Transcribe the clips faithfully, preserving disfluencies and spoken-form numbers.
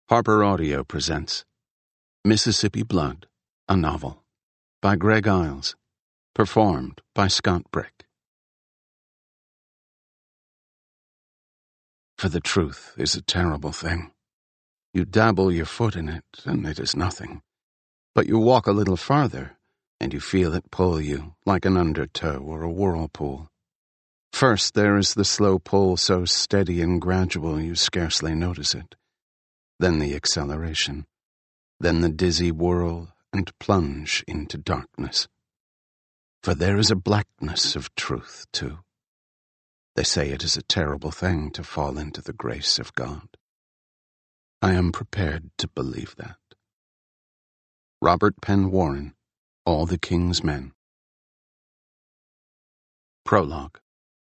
Harper Audio presents Mississippi Blood, a novel, by Greg Iles, performed by Scott Brick. For the truth is a terrible thing. You dabble your foot in it, and it is nothing. But you walk a little farther, and you feel it pull you, like an undertow or a whirlpool. First there is the slow pull so steady and gradual you scarcely notice it. Then the acceleration. Then the dizzy whirl and plunge into darkness. For there is a blackness of truth, too. They say it is a terrible thing to fall into the grace of God. I am prepared to believe that. Robert Penn Warren, All the King's Men. Prologue.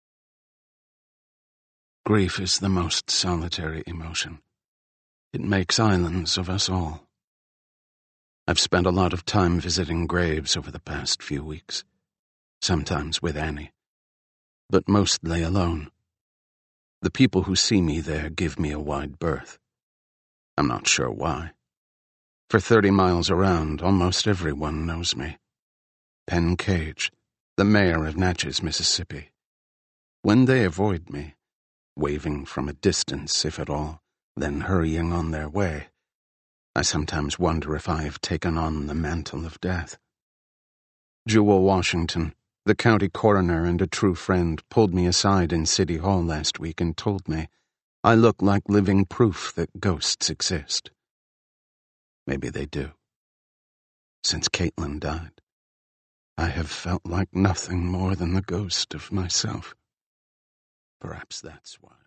Grief is the most solitary emotion. It makes islands of us all. I've spent a lot of time visiting graves over the past few weeks, sometimes with Annie, but mostly alone. The people who see me there give me a wide berth. I'm not sure why. For thirty miles around, almost everyone knows me. Penn Cage, the mayor of Natchez, Mississippi. When they avoid me, waving from a distance, if at all, then hurrying on their way, I sometimes wonder if I have taken on the mantle of death. Jewel Washington, the county coroner and a true friend, pulled me aside in City Hall last week and told me I look like living proof that ghosts exist. Maybe they do. Since Caitlin died, I have felt like nothing more than the ghost of myself. Perhaps that's why.